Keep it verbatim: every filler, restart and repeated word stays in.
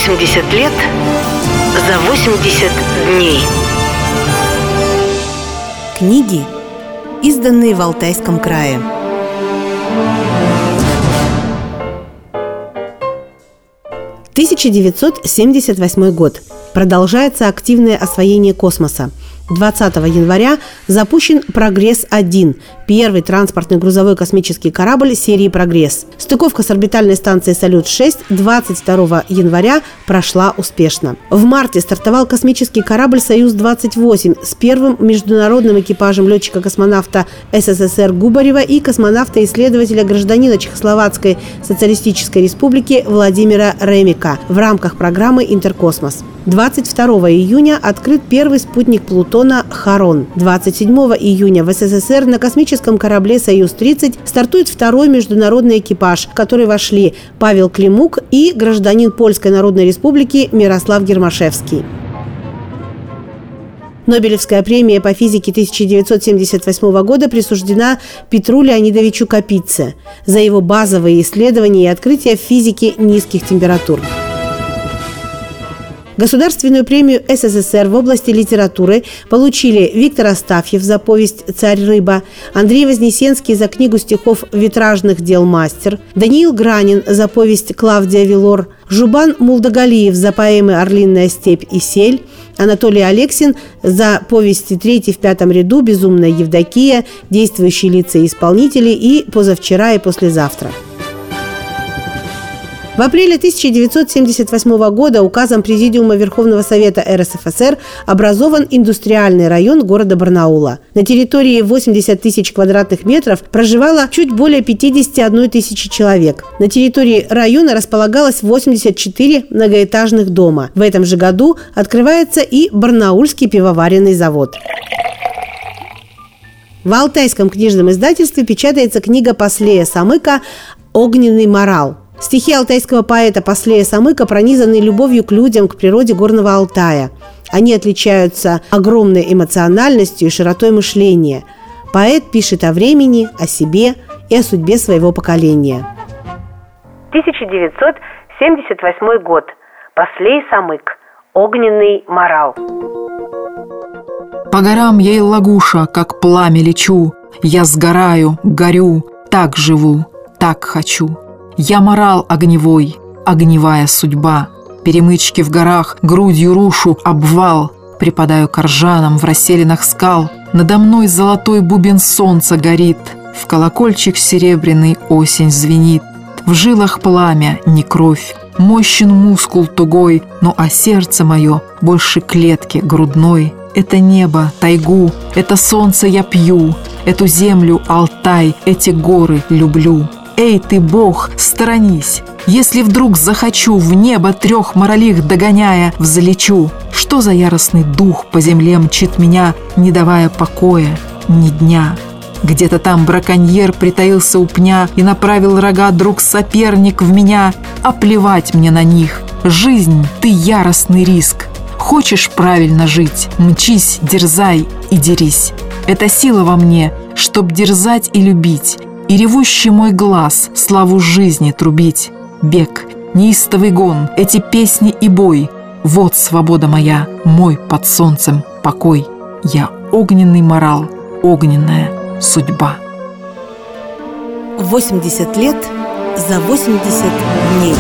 восемьдесят лет за восемьдесят дней. Книги, изданные в Алтайском крае. тысяча девятьсот семьдесят восьмой год. Продолжается активное освоение космоса. двадцатого января запущен «Прогресс-один», первый транспортный грузовой космический корабль серии «Прогресс». Стыковка с орбитальной станцией «Салют-шесть» двадцать второго января прошла успешно. В марте стартовал космический корабль «Союз-двадцать восемь» с первым международным экипажем летчика-космонавта СССР Губарева и космонавта-исследователя гражданина Чехословацкой социалистической республики Владимира Ремика в рамках программы «Интеркосмос». двадцать второго июня открыт первый спутник Плутона «Харон». двадцать седьмого июня в СССР на космическом корабле «Союз-тридцать» стартует второй международный экипаж, в который вошли Павел Климук и гражданин Польской Народной Республики Мирослав Гермашевский. Нобелевская премия по физике тысяча девятьсот семьдесят восьмого года присуждена Петру Леонидовичу Капице за его базовые исследования и открытия в физике низких температур. Государственную премию СССР в области литературы получили Виктор Астафьев за повесть «Царь-рыба», Андрей Вознесенский за книгу стихов «Витражных дел мастер», Даниил Гранин за повесть «Клавдия Вилор», Жубан Мулдагалиев за поэмы «Орлиная степь» и «Сель», Анатолий Алексин за повести «Третий в пятом ряду», «Безумная Евдокия», «Действующие лица и исполнители» и «Позавчера и послезавтра». В апреле тысяча девятьсот семьдесят восьмого года указом Президиума Верховного Совета РСФСР образован индустриальный район города Барнаула. На территории восемьдесят тысяч квадратных метров проживало чуть более пятьдесят одна тысяча человек. На территории района располагалось восемьдесят четыре многоэтажных дома. В этом же году открывается и Барнаульский пивоваренный завод. В Алтайском книжном издательстве печатается книга Паслея Самыка «Огненный морал». Стихи алтайского поэта Паслея Самыка пронизаны любовью к людям, к природе Горного Алтая. Они отличаются огромной эмоциональностью и широтой мышления. Поэт пишет о времени, о себе и о судьбе своего поколения. тысяча девятьсот семьдесят восьмой год. Паслей Самык. Огненный морал. По горам я и лагуша, как пламя лечу. Я сгораю, горю, так живу, так хочу. Я морал огневой, огневая судьба. Перемычки в горах, грудью рушу, обвал. Припадаю к ржанам в расселинах скал. Надо мной золотой бубен солнца горит. В колокольчик серебряный осень звенит. В жилах пламя, не кровь. Мощен мускул тугой, но а сердце мое больше клетки грудной. Это небо, тайгу, это солнце я пью. Эту землю, Алтай, эти горы люблю. Эй, ты, Бог, сторонись! Если вдруг захочу, в небо трех моралих догоняя, взлечу. Что за яростный дух по земле мчит меня, не давая покоя ни дня? Где-то там браконьер притаился у пня и направил рога друг-соперник в меня. А плевать мне на них. Жизнь, ты яростный риск. Хочешь правильно жить, мчись, дерзай и дерись. Это сила во мне, чтоб дерзать и любить. И ревущий мой глаз славу жизни трубить. Бег, неистовый гон, эти песни и бой. Вот свобода моя, мой под солнцем покой. Я огненный морал, огненная судьба. восемьдесят лет за восемьдесят дней.